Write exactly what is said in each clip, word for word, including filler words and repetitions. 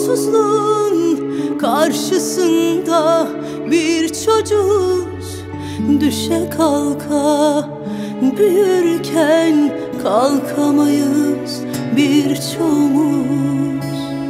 Sonsuzluğun karşısında bir çocuğuz, düşe kalka büyürken kalkamayız birçoğumuz.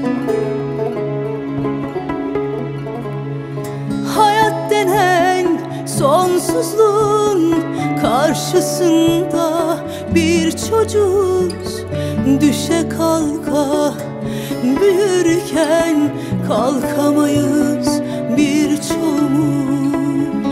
Hayat denen sonsuzluğun karşısında bir çocuğuz, düşe kalka büyürken kalkamayız birçoğumuz.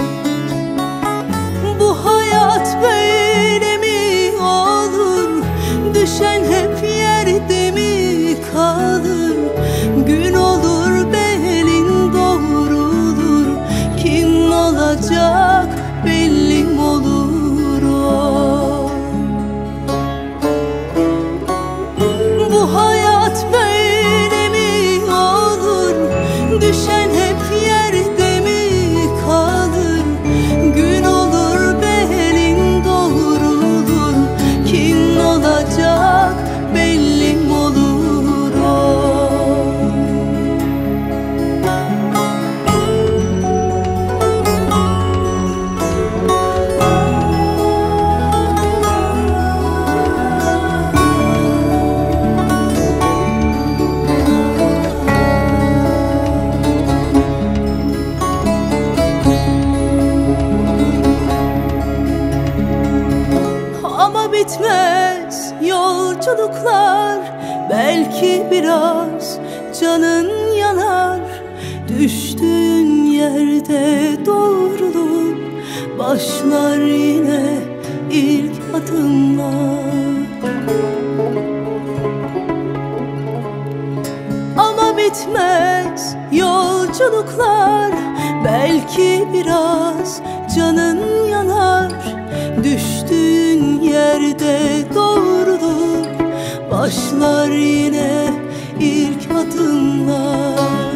Bu hayat böyle mi olur? Düşen hep yerde mi kalır? Gün olur belin doğrulur, kim olacak belli mi olur o? Bu hayat böyle mi olur? Düşen hep yerde mi kalır? Gün olur belin doğrulur, kim olacak belli mi olur o? Ama bitmez yolculuklar, belki biraz canın yanar. Düştüğün yerde doğrulup başlar yine ilk adımlar. Ama bitmez yolculuklar, belki biraz canın yanar. Düştüğün yerde doğrulup başlar yine ilk adımlar.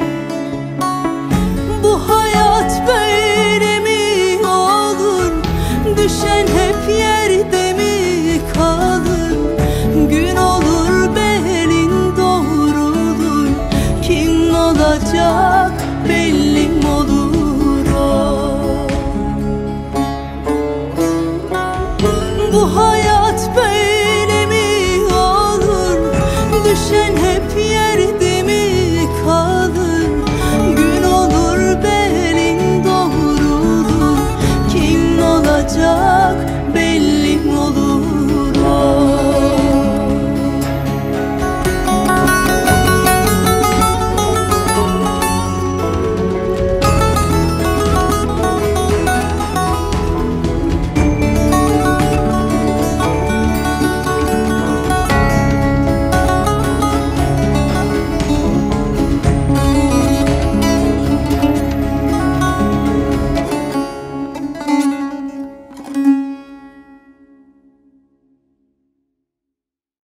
Bu hayat böyle mi olur? Düşen hep yerde mi kalır? Gün olur belin doğrulur, kim olacak belli mi olur o? Bu